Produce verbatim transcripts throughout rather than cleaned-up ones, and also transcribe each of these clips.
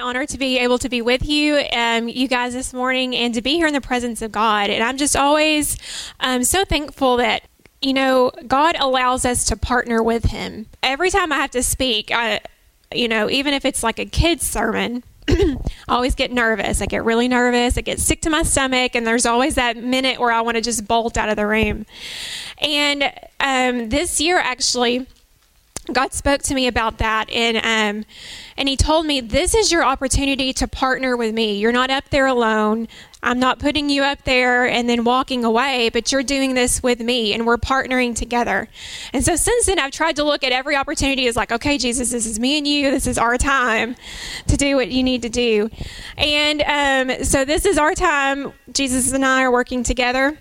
honor to be able to be with you, um, you guys this morning, and to be here in the presence of God. And I'm just always um, so thankful that, you know, God allows us to partner with him. Every time I have to speak, I, you know, even if it's like a kid's sermon, I always get nervous. I get really nervous. I get sick to my stomach, and there's always that minute where I want to just bolt out of the room. And um, this year, actually, God spoke to me about that, and um, and he told me, this is your opportunity to partner with me. You're not up there alone. I'm not putting you up there and then walking away, but you're doing this with me, and we're partnering together. And so since then, I've tried to look at every opportunity as like, okay, Jesus, this is me and you. This is our time to do what you need to do. And um, so this is our time. Jesus and I are working together.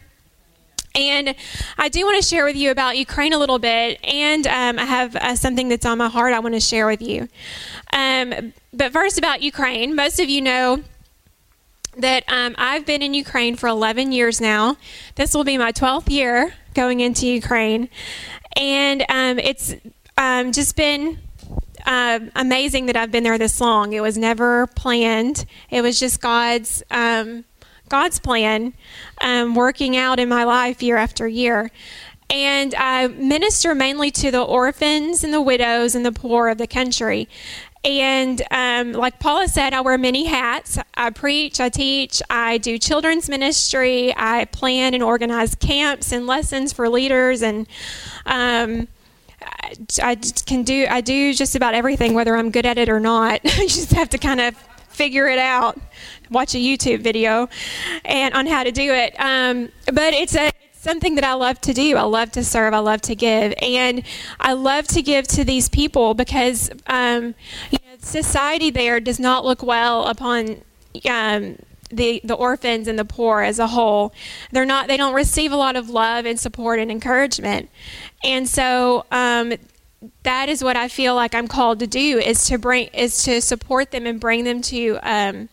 And I do want to share with you about Ukraine a little bit, and um, I have uh, something that's on my heart I want to share with you. Um, but first, about Ukraine. Most of you know that um, I've been in Ukraine for eleven years now. This will be my twelfth year going into Ukraine. And um, it's um, just been uh, amazing that I've been there this long. It was never planned. It was just God's... Um, God's plan um, working out in my life year after year. And I minister mainly to the orphans and the widows and the poor of the country. And um, like Paula said, I wear many hats. I preach, I teach, I do children's ministry, I plan and organize camps and lessons for leaders, and um, I, I can do I do just about everything, whether I'm good at it or not. I just have to kind of figure it out, watch a YouTube video and on how to do it. Um, but it's a it's something that I love to do. I love to serve. I love to give. And I love to give to these people because um, you know, society there does not look well upon um, the the orphans and the poor as a whole. They're not they don't receive a lot of love and support and encouragement. And so um that is what I feel like I'm called to do, is to bring, is to support them and bring them to um,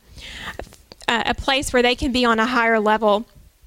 a, a place where they can be on a higher level.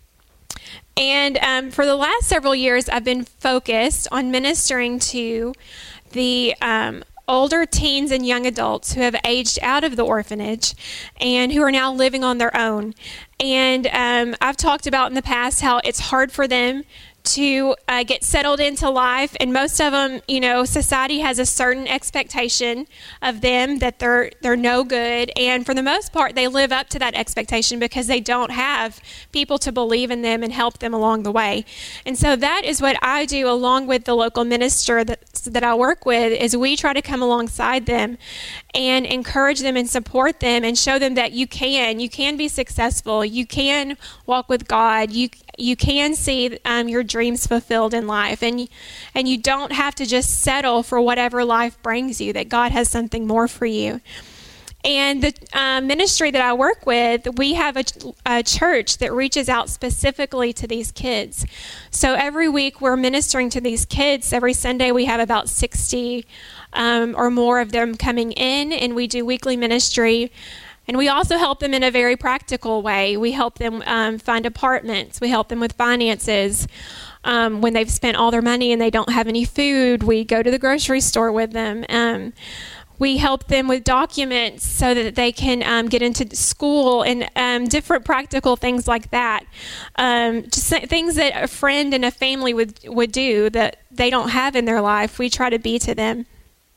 And um, for the last several years, I've been focused on ministering to the um, older teens and young adults who have aged out of the orphanage and who are now living on their own. And um, I've talked about in the past how it's hard for them to uh, get settled into life, and most of them, you know, society has a certain expectation of them that they're they're no good, and for the most part, they live up to that expectation because they don't have people to believe in them and help them along the way. And so that is what I do, along with the local minister that that I work with, is we try to come alongside them and encourage them and support them and show them that you can, you can be successful, you can walk with God, you you can see um, your dreams fulfilled in life, and and you don't have to just settle for whatever life brings you, that God has something more for you. And the uh, ministry that I work with, we have a, a church that reaches out specifically to these kids. So every week we're ministering to these kids. Every Sunday we have about sixty um, or more of them coming in, and we do weekly ministry. And we also help them in a very practical way. We help them um, find apartments. We help them with finances. Um, when they've spent all their money and they don't have any food, we go to the grocery store with them. Um, we help them with documents so that they can um, get into school, and um, different practical things like that. Um, just things that a friend and a family would, would do that they don't have in their life. We try to be to them.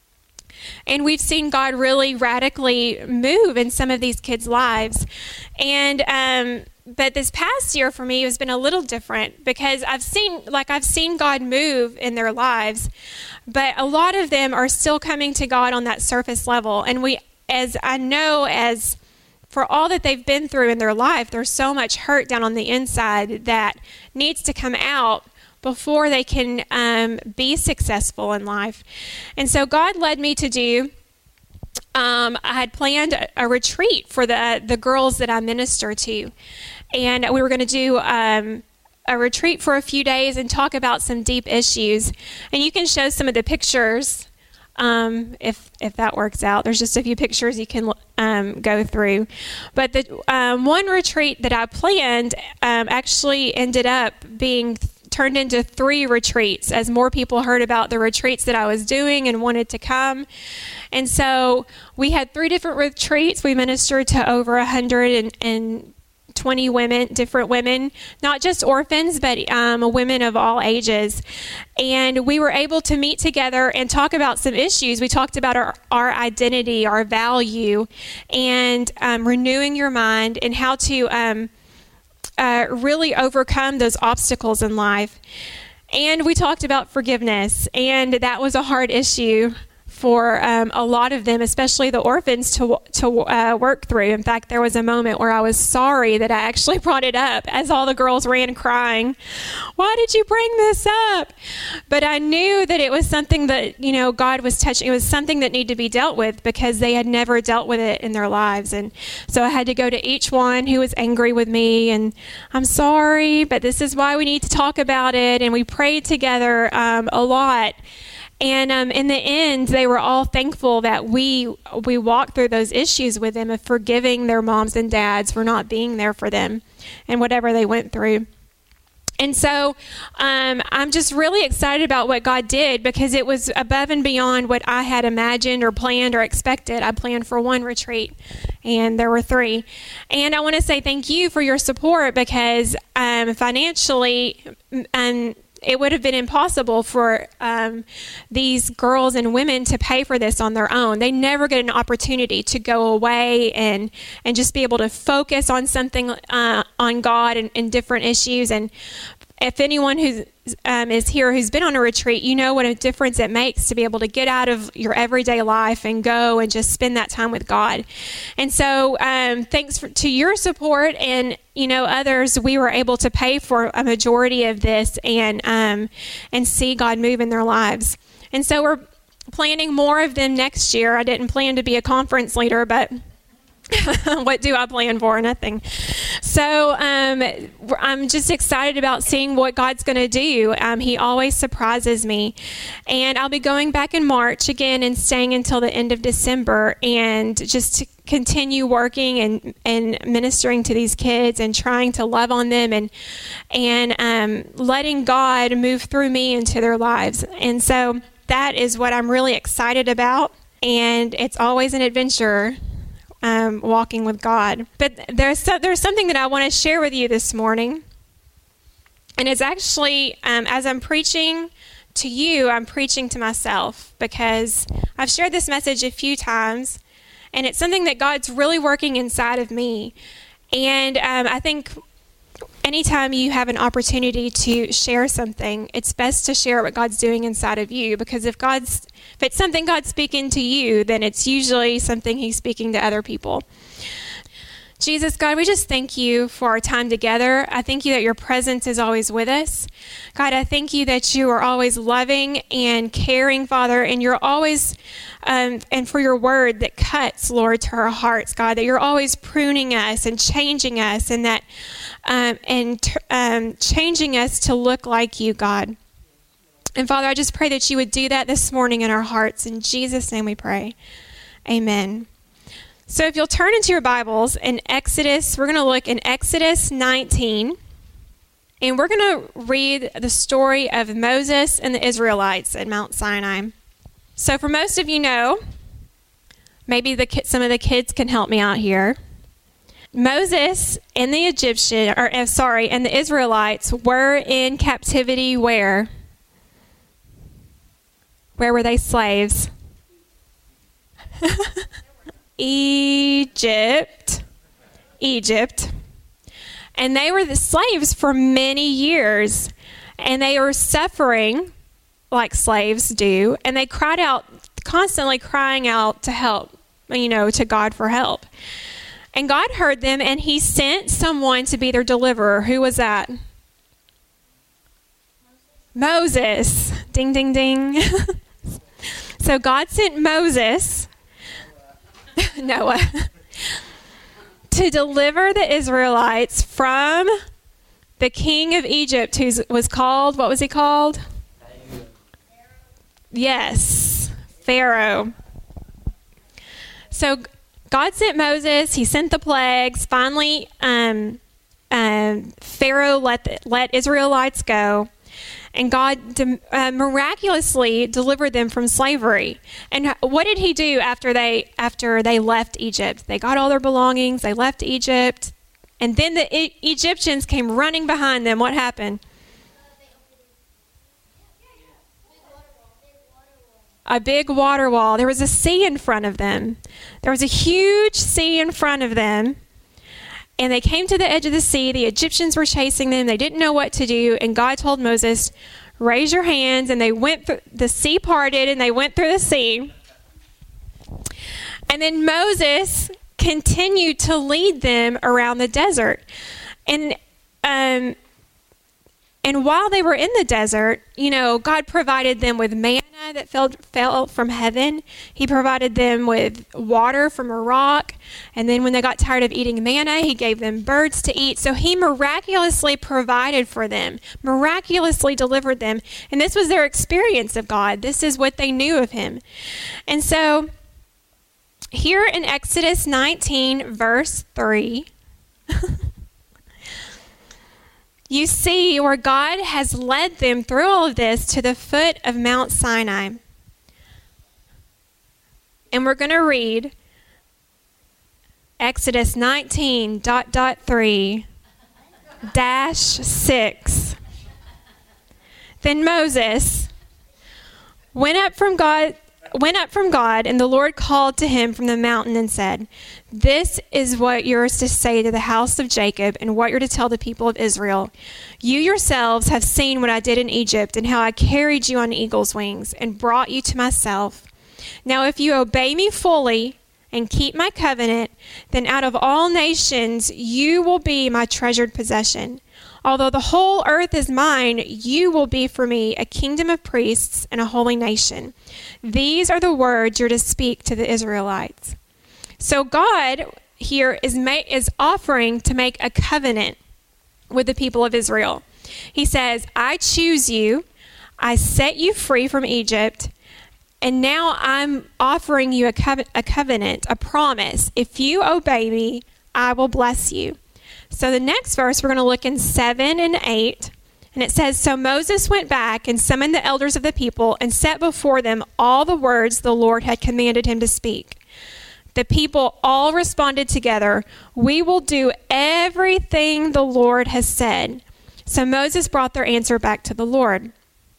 And we've seen God really radically move in some of these kids' lives. And um, but this past year for me has been a little different, because I've seen like I've seen God move in their lives, but a lot of them are still coming to God on that surface level. And we, as I know, as for all that they've been through in their life, there's so much hurt down on the inside that needs to come out before they can um, be successful in life. And so God led me to do, um, I had planned a, a retreat for the, the girls that I minister to. And we were going to do um, a retreat for a few days and talk about some deep issues. And you can show some of the pictures um, if if that works out. There's just a few pictures you can um, go through. But the um, one retreat that I planned um, actually ended up being turned into three retreats as more people heard about the retreats that I was doing and wanted to come. And so we had three different retreats. We ministered to over one hundred twenty women, different women, not just orphans, but um, women of all ages. And we were able to meet together and talk about some issues. We talked about our, our identity, our value, and um, renewing your mind, and how to um, uh, really overcome those obstacles in life. And we talked about forgiveness, and that was a hard issue for um, a lot of them, especially the orphans, to to uh, work through. In fact, there was a moment where I was sorry that I actually brought it up as all the girls ran crying. Why did you bring this up? But I knew that it was something that, you know, God was touching. It was something that needed to be dealt with because they had never dealt with it in their lives. And so I had to go to each one who was angry with me, and I'm sorry, but this is why we need to talk about it. And we prayed together um, a lot. And um, in the end, they were all thankful that we we walked through those issues with them of forgiving their moms and dads for not being there for them and whatever they went through. And so um, I'm just really excited about what God did, because it was above and beyond what I had imagined or planned or expected. I planned for one retreat, and there were three. And I want to say thank you for your support, because um, financially, um, it would have been impossible for um, these girls and women to pay for this on their own. They never get an opportunity to go away and, and just be able to focus on something, uh, on God and, and different issues. And if anyone who um, is here who's been on a retreat, you know what a difference it makes to be able to get out of your everyday life and go and just spend that time with God. And so um, thanks for, to your support and, you know, others, we were able to pay for a majority of this and um, and see God move in their lives. And so we're planning more of them next year. I didn't plan to be a conference leader, but what do I plan for? Nothing. So um, I'm just excited about seeing what God's going to do. Um, he always surprises me. And I'll be going back in March again and staying until the end of December, and just to continue working and, and ministering to these kids and trying to love on them and, and um, letting God move through me into their lives. And so that is what I'm really excited about. And it's always an adventure. Um, walking with God. But there's so, there's something that I want to share with you this morning. And it's actually, um, as I'm preaching to you, I'm preaching to myself, because I've shared this message a few times, and it's something that God's really working inside of me. And um, I think anytime you have an opportunity to share something, it's best to share what God's doing inside of you, because if God's If it's something God's speaking to you, then it's usually something he's speaking to other people. Jesus, God, we just thank you for our time together. I thank you that your presence is always with us. God, I thank you that you are always loving and caring, Father, and you're always, um, and for your word that cuts, Lord, to our hearts, God, that you're always pruning us and changing us, and that, um, and um, changing us to look like you, God. And Father, I just pray that you would do that this morning in our hearts. In Jesus' name we pray. Amen. So if you'll turn into your Bibles in Exodus, we're going to look in Exodus nineteen. And we're going to read the story of Moses and the Israelites at Mount Sinai. So for most of you know, maybe the some of the kids can help me out here. Moses and the Egyptian, or uh, sorry, and the Israelites were in captivity where? Where were they slaves? Egypt. Egypt. And they were the slaves for many years. And they were suffering like slaves do. And they cried out, constantly crying out to help, you know, to God for help. And God heard them, and he sent someone to be their deliverer. Who was that? Moses. Ding, ding, ding. So God sent Moses, Noah, to deliver the Israelites from the king of Egypt, who was called, what was he called? Yes, Pharaoh. So God sent Moses, he sent the plagues. Finally, um, um, Pharaoh let, the, let Israelites go. and God de- uh, miraculously delivered them from slavery. And what did he do after they after they left Egypt? They got all their belongings, they left Egypt, and then the e- Egyptians came running behind them. What happened? A big water wall. There was a sea in front of them. There was a huge sea in front of them. And they came to the edge of the sea. The Egyptians were chasing them. They didn't know what to do. And God told Moses, raise your hands. And they went through, the sea parted, and they went through the sea. And then Moses continued to lead them around the desert. And, um, and while they were in the desert, you know, God provided them with manna that fell, fell from heaven. He provided them with water from a rock. And then when they got tired of eating manna, he gave them birds to eat. So he miraculously provided for them, miraculously delivered them. And this was their experience of God. This is what they knew of him. And so here in Exodus nineteen, verse three, you see where God has led them through all of this to the foot of Mount Sinai. And we're going to read Exodus nineteen, dot, dot, three, dash, six. Then Moses went up from God, went up from God, and the Lord called to him from the mountain and said, this is what you're to say to the house of Jacob and what you're to tell the people of Israel. You yourselves have seen what I did in Egypt and how I carried you on eagle's wings and brought you to myself. Now, if you obey me fully and keep my covenant, then out of all nations you will be my treasured possession. Although the whole earth is mine, you will be for me a kingdom of priests and a holy nation. These are the words you're to speak to the Israelites. So God here is ma- is offering to make a covenant with the people of Israel. He says, I choose you, I set you free from Egypt, and now I'm offering you a, co- a covenant, a promise. If you obey me, I will bless you. So the next verse, we're going to look in seven and eight. And it says, so Moses went back and summoned the elders of the people and set before them all the words the Lord had commanded him to speak. The people all responded together, we will do everything the Lord has said. So Moses brought their answer back to the Lord.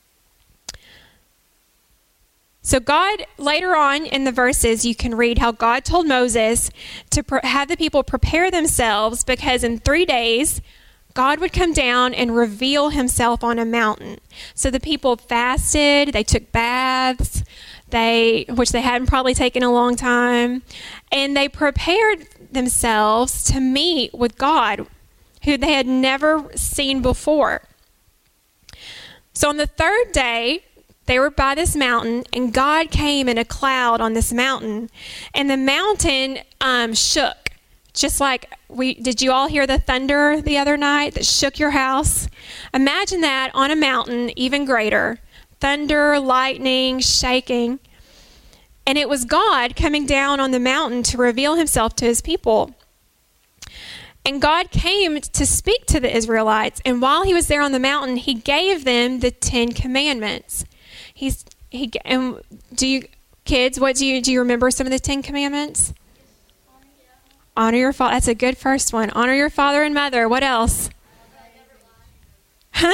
So God, later on in the verses, you can read how God told Moses to pre- have the people prepare themselves because in three days, God would come down and reveal himself on a mountain. So the people fasted, they took baths, they, which they hadn't probably taken a long time, and they prepared themselves to meet with God, who they had never seen before. So on the third day, they were by this mountain, and God came in a cloud on this mountain, and the mountain um, shook. Just like we, did you all hear the thunder the other night that shook your house? Imagine that on a mountain, even greater. Thunder, lightning, shaking. And it was God coming down on the mountain to reveal himself to his people. And God came to speak to the Israelites. And while he was there on the mountain, he gave them the Ten Commandments. He's he and do you kids, what do you do you remember some of the Ten Commandments? Honor your father. That's a good first one. Honor your father and mother. What else? Huh?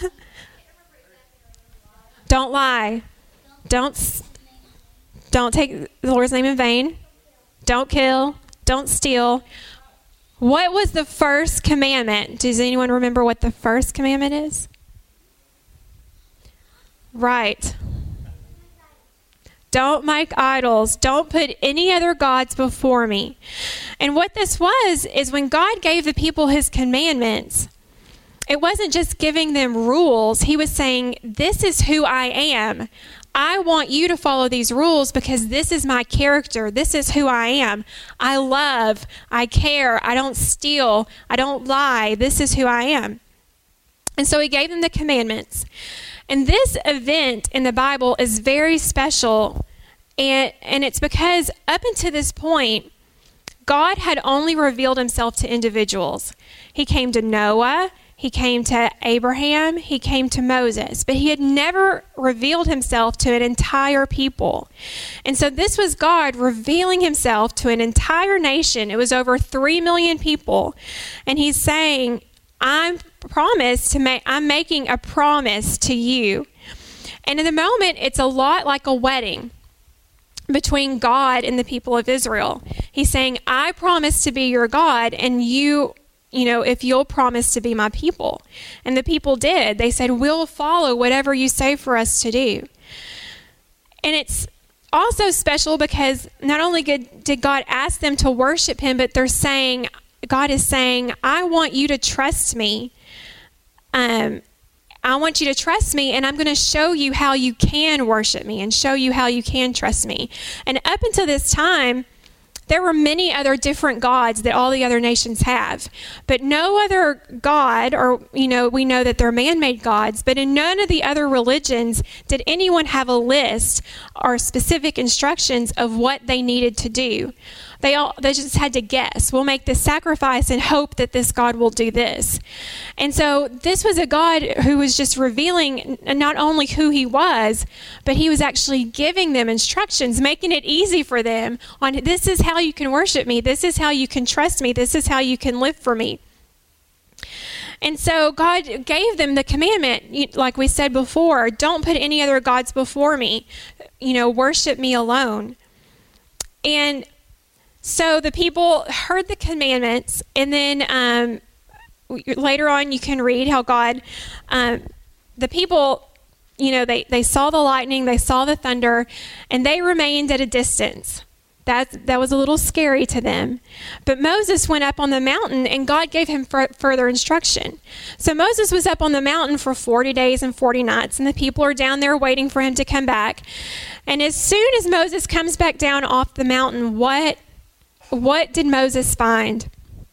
Don't lie. Don't don't take the Lord's name in vain. Don't kill. Don't steal. What was the first commandment? Does anyone remember what the first commandment is? Right. Don't make idols. Don't put any other gods before me. And what this was is when God gave the people his commandments, it wasn't just giving them rules. He was saying, this is who I am. I want you to follow these rules because this is my character. This is who I am. I love. I care. I don't steal. I don't lie. This is who I am. And so he gave them the commandments. And this event in the Bible is very special, and, and it's because up until this point, God had only revealed himself to individuals. He came to Noah, He came to Abraham. He came to Moses. But he had never revealed himself to an entire people. And so this was God revealing himself to an entire nation. It was over three million people. And he's saying, I'm promised to make, I'm making a promise to you. And in the moment, it's a lot like a wedding between God and the people of Israel. He's saying, I promise to be your God, and you you know, if you'll promise to be my people. And the people did. They said, we'll follow whatever you say for us to do. And it's also special because not only did God ask them to worship him, but they're saying, God is saying, I want you to trust me. Um, I want you to trust me, and I'm going to show you how you can worship me and show you how you can trust me. And up until this time, there were many other different gods that all the other nations have, but no other god, or, you know, we know that they're man-made gods, but in none of the other religions did anyone have a list or specific instructions of what they needed to do. They all they just had to guess. We'll make this sacrifice and hope that this God will do this. And so this was a God who was just revealing not only who he was, but he was actually giving them instructions, making it easy for them on, this is how you can worship me. This is how you can trust me. This is how you can live for me. And so God gave them the commandment, like we said before, don't put any other gods before me. You know, worship me alone. And so the people heard the commandments, and then um, later on you can read how God, um, the people, you know, they, they saw the lightning, they saw the thunder, and they remained at a distance. That, that was a little scary to them. But Moses went up on the mountain, and God gave him f- further instruction. So Moses was up on the mountain for forty days and forty nights, and the people are down there waiting for him to come back. And as soon as Moses comes back down off the mountain, what What did Moses find?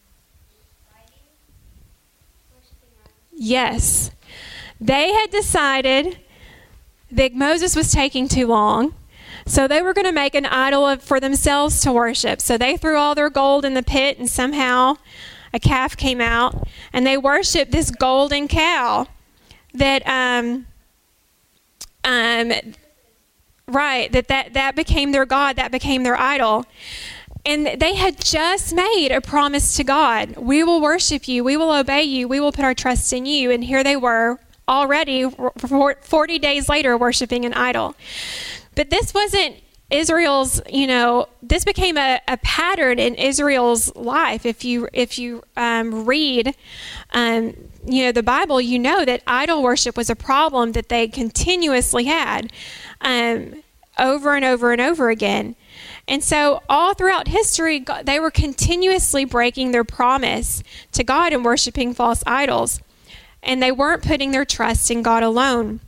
Yes. They had decided that Moses was taking too long, so they were going to make an idol of, for themselves to worship. So they threw all their gold in the pit, and somehow a calf came out, and they worshiped this golden cow that, um, um, right, that, that, that became their God, that became their idol. And they had just made a promise to God. We will worship you. We will obey you. We will put our trust in you. And here they were already forty days later worshiping an idol. But this wasn't Israel's, you know, this became a, a pattern in Israel's life. If you if you um, read, um, you know, the Bible, you know that idol worship was a problem that they continuously had um, over and over and over again. And so all throughout history, God, they were continuously breaking their promise to God and worshiping false idols. And they weren't putting their trust in God alone.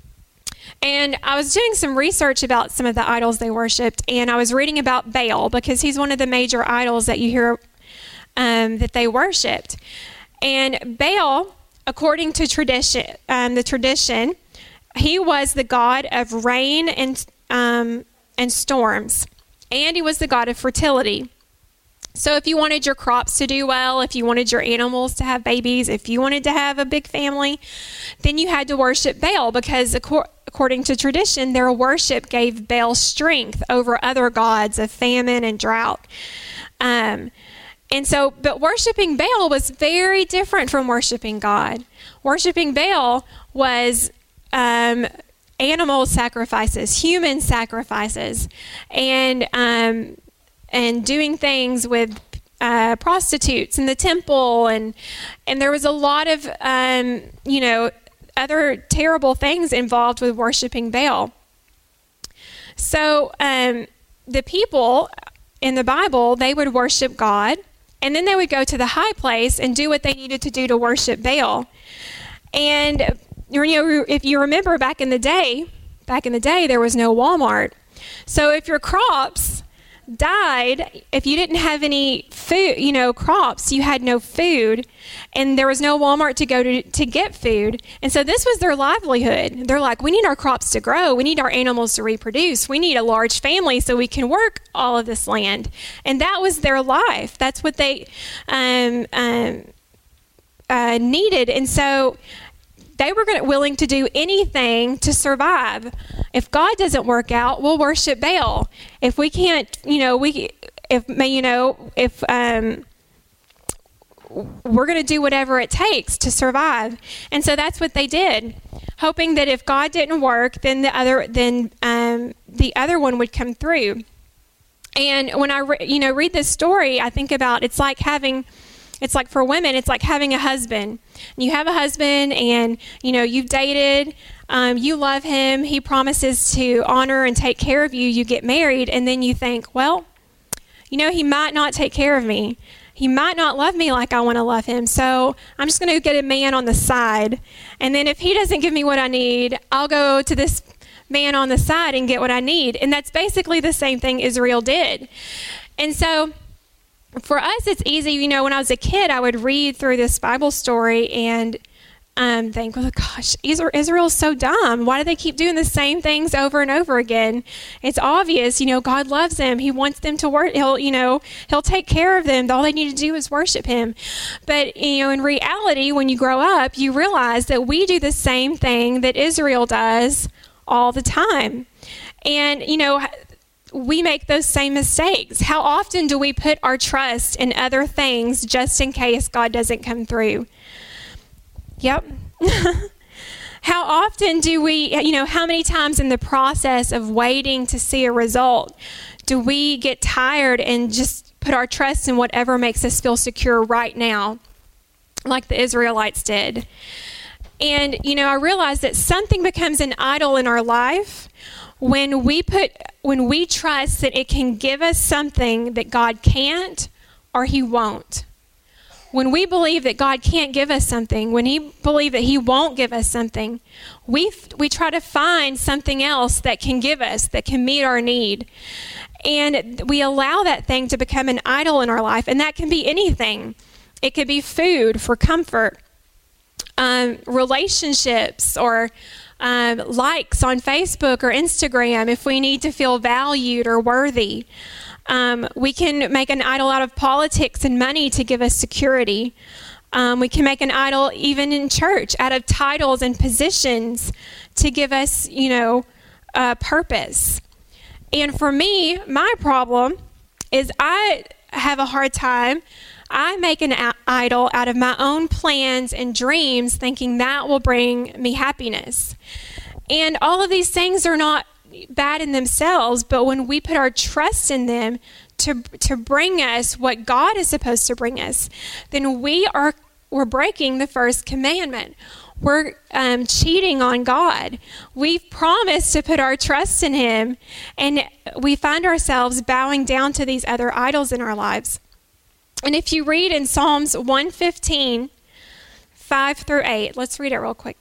And I was doing some research about some of the idols they worshipped, and I was reading about Baal, because he's one of the major idols that you hear um, that they worshipped. And Baal, according to tradition, um, the tradition, he was the god of rain and um, and storms. And he was the god of fertility. So if you wanted your crops to do well, if you wanted your animals to have babies, if you wanted to have a big family, then you had to worship Baal, because according to tradition, their worship gave Baal strength over other gods of famine and drought. Um, and so, but worshiping Baal was very different from worshiping God. Worshiping Baal was um, animal sacrifices, human sacrifices, and um, and doing things with uh, prostitutes in the temple, and and there was a lot of um, you know other terrible things involved with worshiping Baal. So um, the people in the Bible, they would worship God, and then they would go to the high place and do what they needed to do to worship Baal. And you know, if you remember back in the day, back in the day, there was no Walmart. So if your crops died, if you didn't have any food, you know, crops, you had no food, and there was no Walmart to go to to get food. And so this was their livelihood. They're like, we need our crops to grow. We need our animals to reproduce. We need a large family so we can work all of this land. And that was their life. That's what they, um, um, uh, needed. And so they were gonna, willing to do anything to survive. If God doesn't work out, we'll worship Baal. If we can't, you know, we, if, you know, if, um, we're going to do whatever it takes to survive. And so that's what they did, hoping that if God didn't work, then the other, then, um, the other one would come through. And when I, re- you know, read this story, I think about, it's like having, it's like for women, it's like having a husband. You have a husband and, you know, you've dated, um, you love him. He promises to honor and take care of you. You get married and then you think, well, you know, he might not take care of me. He might not love me like I want to love him. So I'm just going to get a man on the side. And then if he doesn't give me what I need, I'll go to this man on the side and get what I need. And that's basically the same thing Israel did. And so for us, it's easy. You know, when I was a kid, I would read through this Bible story and um, think, well, gosh, Israel's so dumb. Why do they keep doing the same things over and over again? It's obvious, you know, God loves them. He wants them to work. He'll, you know, he'll take care of them. All they need to do is worship him. But, you know, in reality, when you grow up, you realize that we do the same thing that Israel does all the time. And, you know, we make those same mistakes. How often do we put our trust in other things just in case God doesn't come through? Yep. How often do we, you know, how many times in the process of waiting to see a result do we get tired and just put our trust in whatever makes us feel secure right now, like the Israelites did? And, you know, I realize that something becomes an idol in our life when we put, when we trust that it can give us something that God can't or he won't. When we believe that God can't give us something, when he believe that he won't give us something, we we try to find something else that can give us, that can meet our need. And we allow that thing to become an idol in our life. And that can be anything. It could be food for comfort, um, relationships, or um, likes on Facebook or Instagram if we need to feel valued or worthy. Um, we can make an idol out of politics and money to give us security. Um, we can make an idol even in church out of titles and positions to give us, you know, uh, purpose. And for me, my problem is I have a hard time. I make an a- idol out of my own plans and dreams, thinking that will bring me happiness. And all of these things are not bad in themselves, but when we put our trust in them to to bring us what God is supposed to bring us, then we are we're breaking the first commandment. We're um, cheating on God. We've promised to put our trust in him, and we find ourselves bowing down to these other idols in our lives. And if you read in Psalms one fifteen, five through eight, let's read it real quick.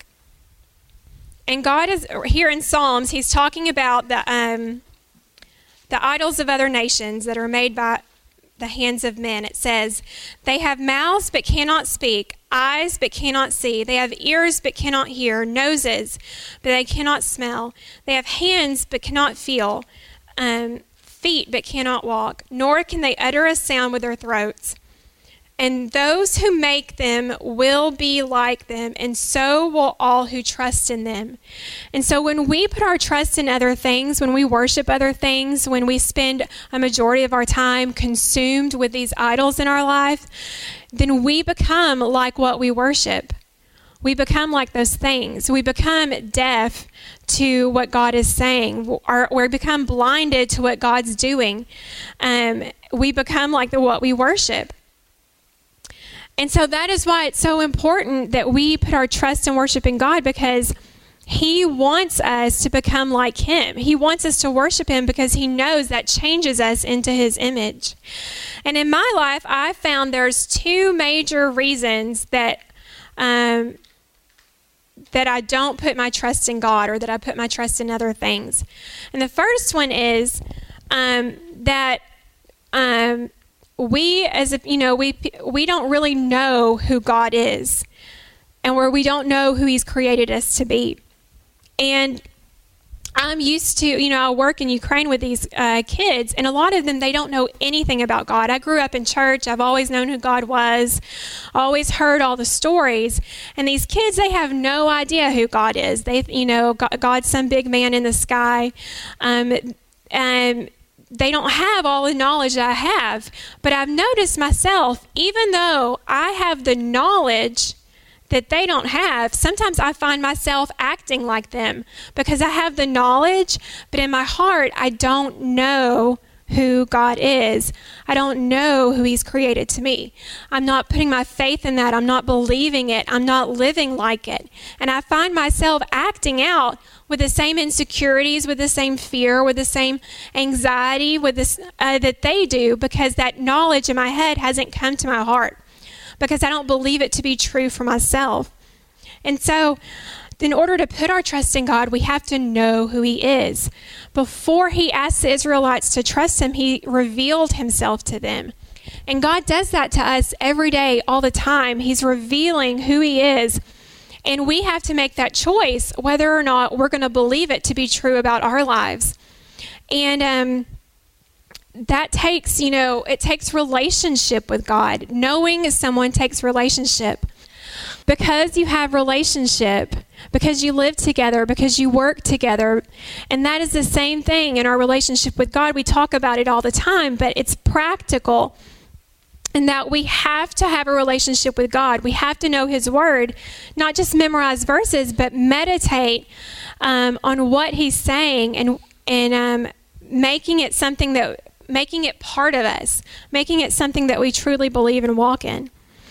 And God is here in Psalms, he's talking about the um, the idols of other nations that are made by the hands of men. It says, they have mouths but cannot speak, eyes but cannot see. They have ears but cannot hear, noses but they cannot smell. They have hands but cannot feel, um, feet but cannot walk, nor can they utter a sound with their throats. And those who make them will be like them, and so will all who trust in them. And so when we put our trust in other things, when we worship other things, when we spend a majority of our time consumed with these idols in our life, then we become like what we worship. We become like those things. We become deaf to what God is saying, or we become blinded to what God's doing. Um, we become like the what we worship. And so that is why it's so important that we put our trust and worship in God, because he wants us to become like him. He wants us to worship him because he knows that changes us into his image. And in my life, I found there's two major reasons that um, that I don't put my trust in God, or that I put my trust in other things. And the first one is um, that um, we, as a, you know, we we don't really know who God is, and where we don't know who he's created us to be. And I'm used to, you know, I work in Ukraine with these uh, kids, and a lot of them, they don't know anything about God. I grew up in church. I've always known who God was, always heard all the stories. And these kids, they have no idea who God is. They, you know, God, God's some big man in the sky. Um, and they don't have all the knowledge that I have. But I've noticed myself, even though I have the knowledge that they don't have, sometimes I find myself acting like them because I have the knowledge, but in my heart, I don't know who God is. I don't know who He's created to me. I'm not putting my faith in that. I'm not believing it. I'm not living like it. And I find myself acting out with the same insecurities, with the same fear, with the same anxiety with this, uh, that they do, because that knowledge in my head hasn't come to my heart, because I don't believe it to be true for myself. And so, in order to put our trust in God, we have to know who He is. Before He asked the Israelites to trust Him, He revealed Himself to them. And God does that to us every day, all the time. He's revealing who He is. And we have to make that choice, whether or not we're going to believe it to be true about our lives. And, um, that takes, you know, it takes relationship with God. Knowing someone takes relationship. Because you have relationship, because you live together, because you work together, and that is the same thing in our relationship with God. We talk about it all the time, but it's practical in that we have to have a relationship with God. We have to know His Word, not just memorize verses, but meditate um, on what He's saying and, and um, making it something that making it part of us, making it something that we truly believe and walk in.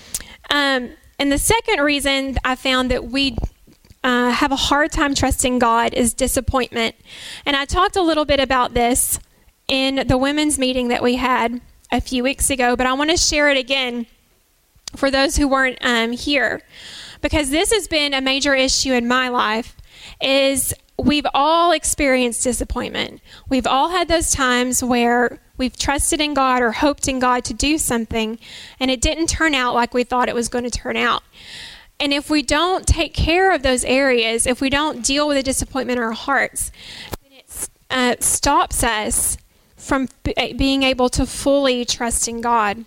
Um, and the second reason I found that we uh, have a hard time trusting God is disappointment. And I talked a little bit about this in the women's meeting that we had a few weeks ago, but I want to share it again for those who weren't um, here, because this has been a major issue in my life. Is we've all experienced disappointment. We've all had those times where we've trusted in God or hoped in God to do something, and it didn't turn out like we thought it was going to turn out. And if we don't take care of those areas, if we don't deal with the disappointment in our hearts, then it uh, stops us from b- being able to fully trust in God.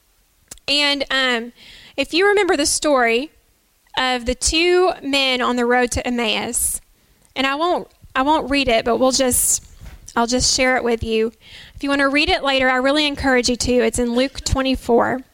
And um, if you remember the story of the two men on the road to Emmaus, and I won't I won't read it, but we'll just I'll just share it with you. If you want to read it later, I really encourage you to. It's in Luke twenty-four.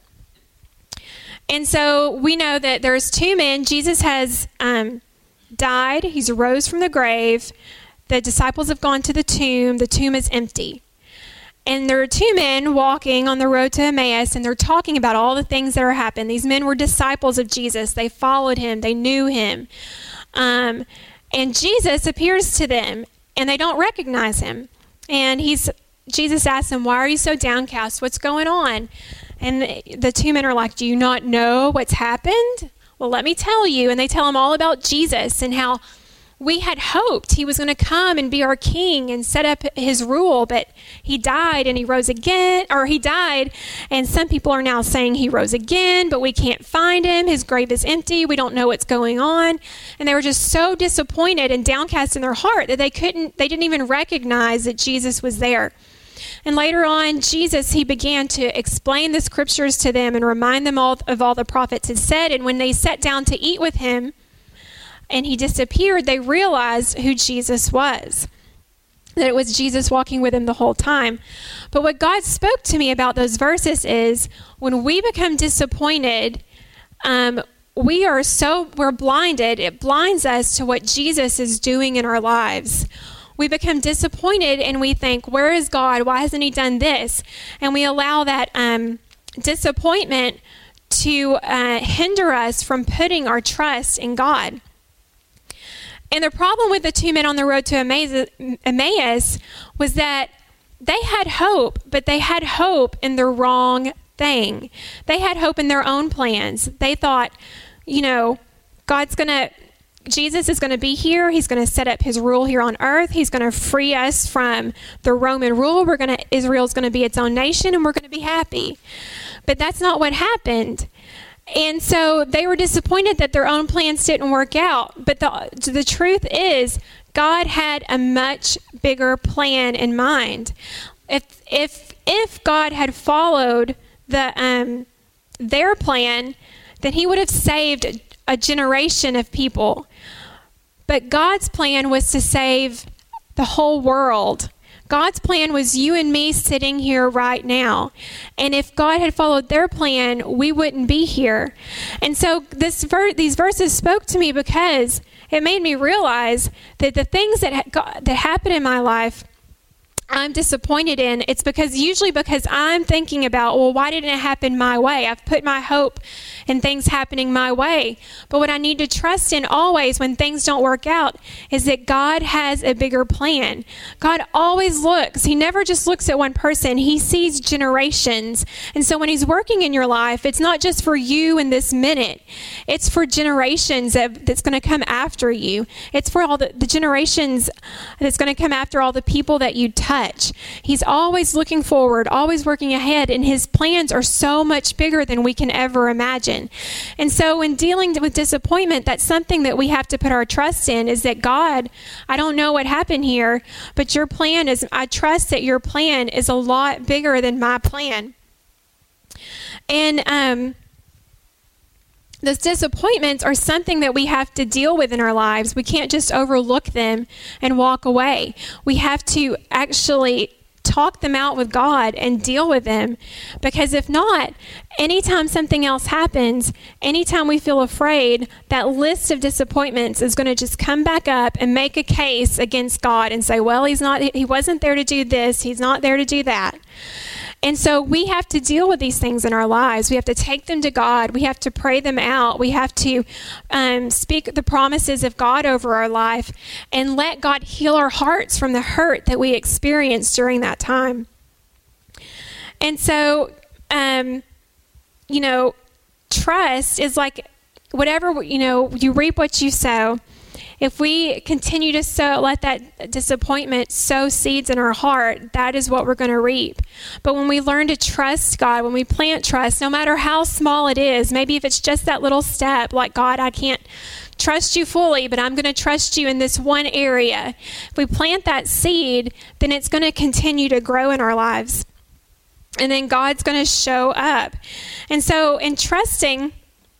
And so we know that there's two men. Jesus has um, died. He's rose from the grave. The disciples have gone to the tomb. The tomb is empty. And there are two men walking on the road to Emmaus, and they're talking about all the things that are happening. These men were disciples of Jesus. They followed Him. They knew Him. Um, and Jesus appears to them, and they don't recognize Him. And he's Jesus asks them, "Why are you so downcast? What's going on?" And the, the two men are like, "Do you not know what's happened? Well, let me tell you." And they tell him all about Jesus and how we had hoped He was going to come and be our king and set up His rule, but He died and He rose again, or He died, and some people are now saying He rose again, but we can't find Him. His grave is empty. We don't know what's going on. And they were just so disappointed and downcast in their heart that they couldn't, they didn't even recognize that Jesus was there. And later on, Jesus, He began to explain the scriptures to them and remind them all of all the prophets had said. And when they sat down to eat with Him, and He disappeared, they realized who Jesus was, that it was Jesus walking with them the whole time. But what God spoke to me about those verses is when we become disappointed, um, we are so, we're blinded. It blinds us to what Jesus is doing in our lives. We become disappointed and we think, where is God? Why hasn't He done this? And we allow that um, disappointment to uh, hinder us from putting our trust in God. And the problem with the two men on the road to Emmaus was that they had hope, but they had hope in the wrong thing. They had hope in their own plans. They thought, you know, God's going to, Jesus is going to be here. He's going to set up His rule here on earth. He's going to free us from the Roman rule. We're going to, Israel's going to be its own nation, and we're going to be happy. But that's not what happened. And so they were disappointed that their own plans didn't work out. But the the truth is, God had a much bigger plan in mind. If if if God had followed the um, their plan, then he would have saved a generation of people. But God's plan was to save the whole world. God's plan was you and me sitting here right now. And if God had followed their plan, we wouldn't be here. And so this ver- these verses spoke to me because it made me realize that the things that ha- that happen in my life I'm disappointed in, it's because usually because I'm thinking about, well, why didn't it happen my way? I've put my hope in things happening my way. But what I need to trust in always when things don't work out is that God has a bigger plan. God always looks. He never just looks at one person. He sees generations. And so when he's working in your life, it's not just for you in this minute. It's for generations that, that's going to come after you. It's for all the, the generations that's going to come after all the people that you touch. He's always looking forward, always working ahead, and his plans are so much bigger than we can ever imagine. And so when dealing with disappointment, that's something that we have to put our trust in, is that God, I don't know what happened here, but your plan is, I trust that your plan is a lot bigger than my plan. And um, those disappointments are something that we have to deal with in our lives. We can't just overlook them and walk away. We have to actually talk them out with God and deal with them. Because if not, anytime something else happens, anytime we feel afraid, that list of disappointments is going to just come back up and make a case against God and say, well, he's not, he wasn't there to do this. He's not there to do that. And so we have to deal with these things in our lives. We have to take them to God. We have to pray them out. We have to um, speak the promises of God over our life and let God heal our hearts from the hurt that we experienced during that time. And so, um, you know, trust is like whatever, you know, you reap what you sow. If we continue to sow, let that disappointment sow seeds in our heart, that is what we're going to reap. But when we learn to trust God, when we plant trust, no matter how small it is, maybe if it's just that little step, like, God, I can't trust you fully, but I'm going to trust you in this one area. If we plant that seed, then it's going to continue to grow in our lives. And then God's going to show up. And so in trusting,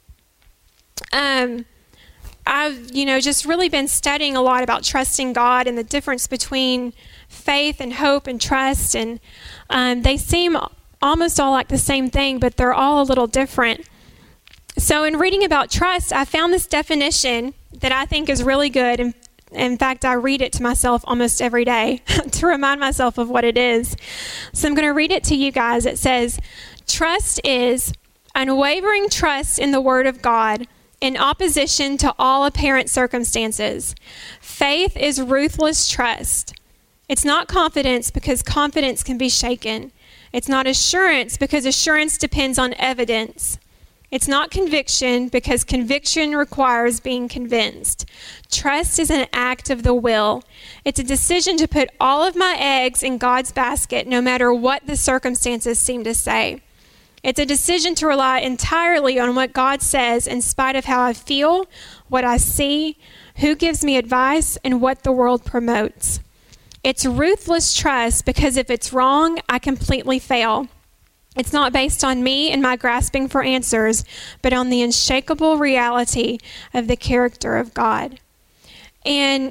um, I've, you know, just really been studying a lot about trusting God and the difference between faith and hope and trust. And um, they seem almost all like the same thing, but they're all a little different. So in reading about trust, I found this definition that I think is really good. And in fact, I read it to myself almost every day to remind myself of what it is. So I'm going to read it to you guys. It says, trust is unwavering trust in the Word of God, in opposition to all apparent circumstances. Faith is ruthless trust. It's not confidence, because confidence can be shaken. It's not assurance, because assurance depends on evidence. It's not conviction, because conviction requires being convinced. Trust is an act of the will. It's a decision to put all of my eggs in God's basket, no matter what the circumstances seem to say. It's a decision to rely entirely on what God says in spite of how I feel, what I see, who gives me advice, and what the world promotes. It's ruthless trust, because if it's wrong, I completely fail. It's not based on me and my grasping for answers, but on the unshakable reality of the character of God. And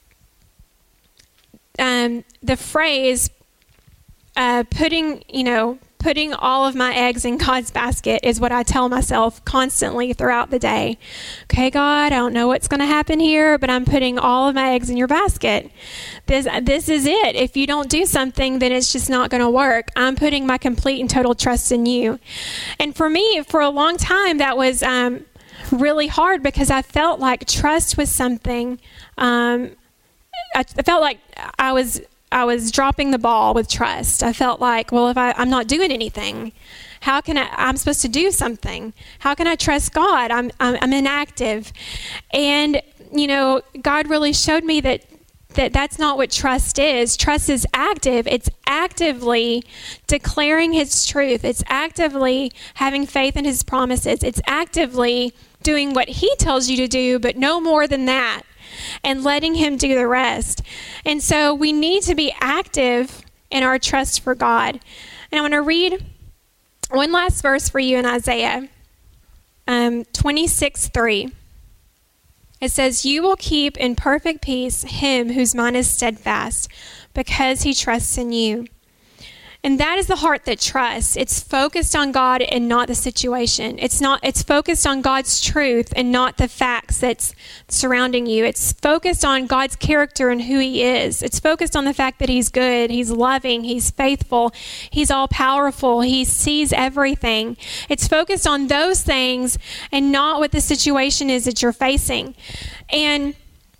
um, the phrase, uh, putting, you know, putting all of my eggs in God's basket is what I tell myself constantly throughout the day. Okay, God, I don't know what's going to happen here, but I'm putting all of my eggs in your basket. This, this is it. If you don't do something, then it's just not going to work. I'm putting my complete and total trust in you. And for me, for a long time, that was um, really hard, because I felt like trust was something, um, I, I felt like I was I was dropping the ball with trust. I felt like, well, if I, I'm not doing anything, how can I, I'm supposed to do something. How can I trust God? I'm, I'm, I'm inactive. And, you know, God really showed me that, that that's not what trust is. Trust is active. It's actively declaring his truth. It's actively having faith in his promises. It's actively doing what he tells you to do, but no more than that. and letting him do the rest. And so we need to be active in our trust for God. And I want to read one last verse for you in Isaiah um, twenty-six three. It says, "You will keep in perfect peace him whose mind is steadfast, because he trusts in you." And that is the heart that trusts. It's focused on God and not the situation. It's not. It's focused on God's truth and not the facts that's surrounding you. It's focused on God's character and who he is. It's focused on the fact that he's good, he's loving, he's faithful, he's all-powerful, he sees everything. It's focused on those things and not what the situation is that you're facing. And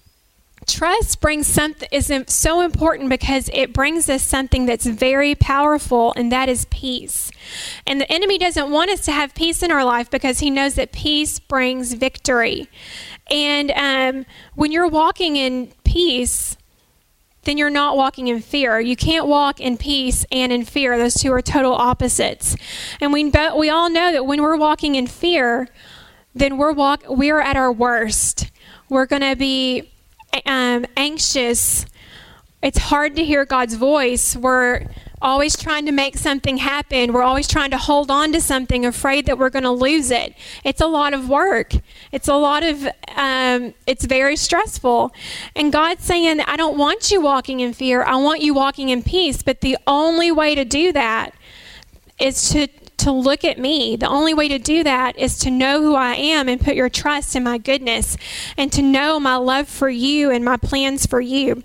trust brings something is so important because it brings us something that's very powerful, and that is peace. And the enemy doesn't want us to have peace in our life because he knows that peace brings victory. And um, when you're walking in peace, then you're not walking in fear. You can't walk in peace and in fear. Those two are total opposites. And we but we all know that when we're walking in fear, then we're walk we're at our worst. We're going to be Um, anxious. It's hard to hear God's voice. We're always trying to make something happen. We're always trying to hold on to something, afraid that we're going to lose it. It's a lot of work. It's a lot of, um, it's very stressful. And God's saying, I don't want you walking in fear. I want you walking in peace. But the only way to do that is to to look at me. The only way to do that is to know who I am and put your trust in my goodness, and to know my love for you and my plans for you.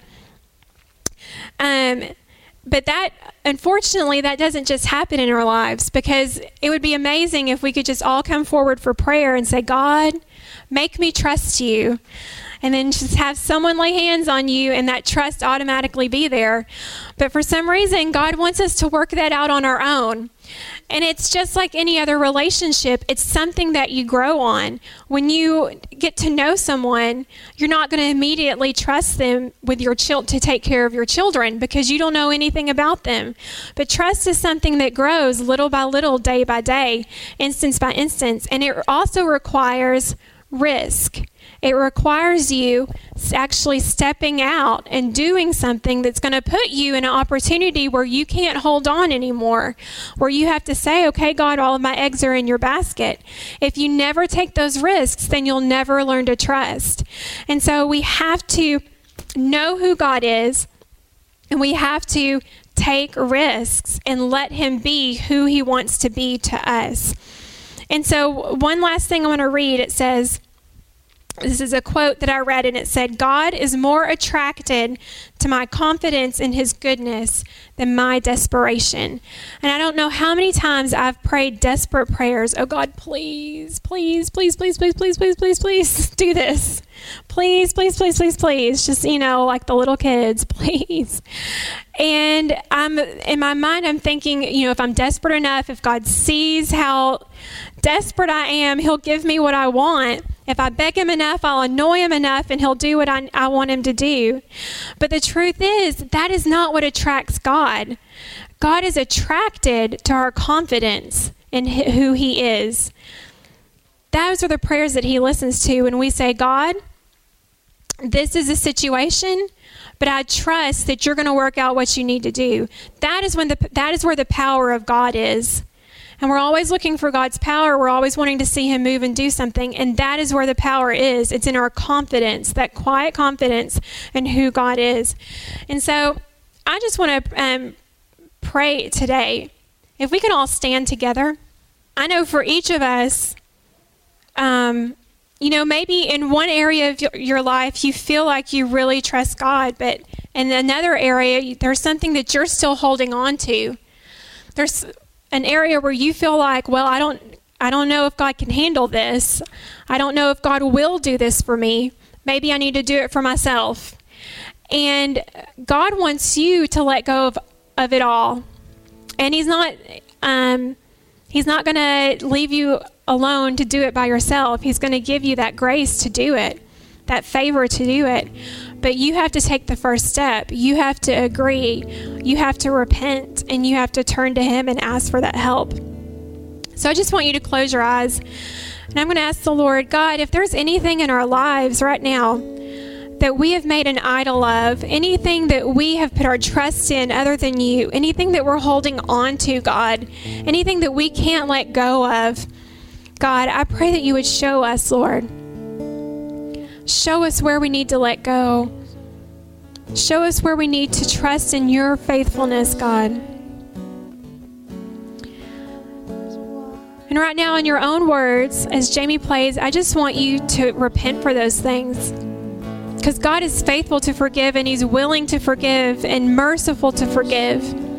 Um, but that, unfortunately, that doesn't just happen in our lives, because it would be amazing if we could just all come forward for prayer and say, God, make me trust you. And then just have someone lay hands on you and that trust automatically be there. But for some reason, God wants us to work that out on our own. And it's just like any other relationship. It's something that you grow on. When you get to know someone, you're not going to immediately trust them with your child to take care of your children, because you don't know anything about them. But trust is something that grows little by little, day by day, instance by instance. And it also requires risk. It requires you actually stepping out and doing something that's going to put you in an opportunity where you can't hold on anymore, where you have to say, okay, God, all of my eggs are in your basket. If you never take those risks, then you'll never learn to trust. And so we have to know who God is, and we have to take risks and let him be who he wants to be to us. And so one last thing I want to read. It says, this is a quote that I read, and it said, God is more attracted to my confidence in his goodness than my desperation. And I don't know how many times I've prayed desperate prayers. Oh God, please, please, please, please, please, please, please, please, please do this. Please, please, please, please, please. Just, you know, like the little kids, please. And I'm in my mind, I'm thinking, you know, if I'm desperate enough, if God sees how desperate I am, he'll give me what I want. If I beg him enough, I'll annoy him enough, and he'll do what I, I want him to do. But the truth is, that is not what attracts God. God is attracted to our confidence in who he is. Those are the prayers that he listens to when we say, God, this is a situation, but I trust that you're going to work out what you need to do. That is when the that is where the power of God is. And we're always looking for God's power. We're always wanting to see him move and do something. And that is where the power is. It's in our confidence, that quiet confidence in who God is. And so I just want to um, pray today. If we can all stand together. I know for each of us, um, you know, maybe in one area of your life, you feel like you really trust God. But in another area, there's something that you're still holding on to. There's an area where you feel like, well, I don't I don't know if God can handle this. I don't know if God will do this for me. Maybe I need to do it for myself. And God wants you to let go of, of it all. And he's not um, he's not going to leave you alone to do it by yourself. He's going to give you that grace to do it, that favor to do it. But you have to take the first step. You have to agree. You have to repent, and you have to turn to him and ask for that help. So I just want you to close your eyes. And I'm going to ask the Lord, God, if there's anything in our lives right now that we have made an idol of, anything that we have put our trust in other than you, anything that we're holding on to, God, anything that we can't let go of, God, I pray that you would show us, Lord. Show us where we need to let go. Show us where we need to trust in your faithfulness, God. And right now, in your own words, as Jamie plays, I just want you to repent for those things. Because God is faithful to forgive, and He's willing to forgive and merciful to forgive.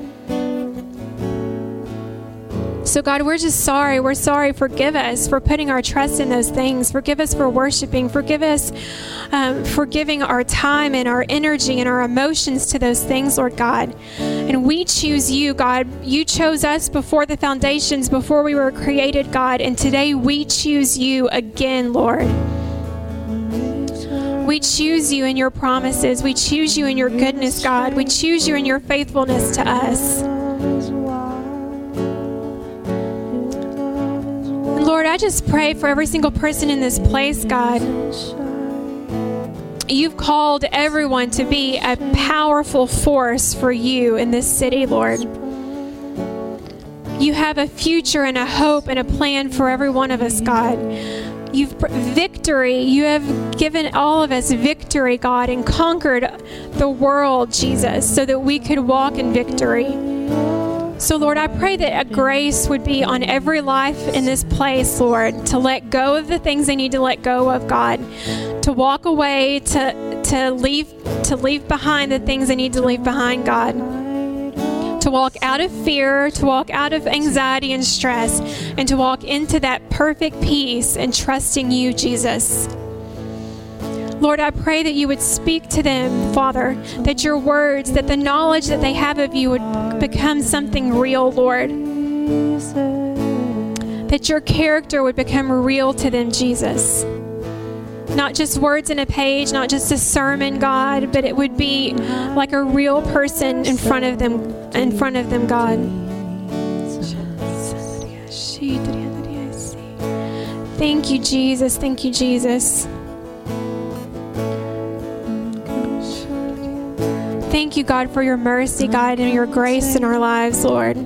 So God, we're just sorry. We're sorry. Forgive us for putting our trust in those things. Forgive us for worshiping. Forgive us um, for giving our time and our energy and our emotions to those things, Lord God. And we choose you, God. You chose us before the foundations, before we were created, God. And today we choose you again, Lord. We choose you in your promises. We choose you in your goodness, God. We choose you in your faithfulness to us. Lord, I just pray for every single person in this place, God. You've called everyone to be a powerful force for you in this city, Lord. You have a future and a hope and a plan for every one of us, God. You've victory. You have given all of us victory, God, and conquered the world, Jesus, so that we could walk in victory. So, Lord, I pray that a grace would be on every life in this place, Lord, to let go of the things they need to let go of, God, to walk away, to to leave to leave behind the things they need to leave behind, God, to walk out of fear, to walk out of anxiety and stress, and to walk into that perfect peace and trusting you, Jesus. Lord, I pray that you would speak to them, Father, that your words, that the knowledge that they have of you would become something real, Lord. That your character would become real to them, Jesus. Not just words in a page, not just a sermon, God, but it would be like a real person in front of them, in front of them, God. Thank you, Jesus. Thank you, Jesus. Thank you, God, for your mercy, God, and your grace in our lives, Lord.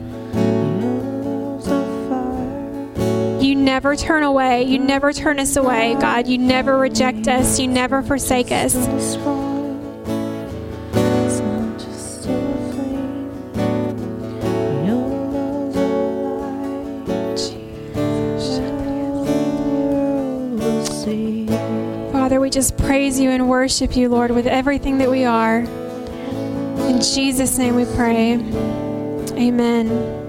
You never turn away. You never turn us away, God. You never reject us. You never forsake us. Father, we just praise you and worship you, Lord, with everything that we are. In Jesus' name we pray. Amen.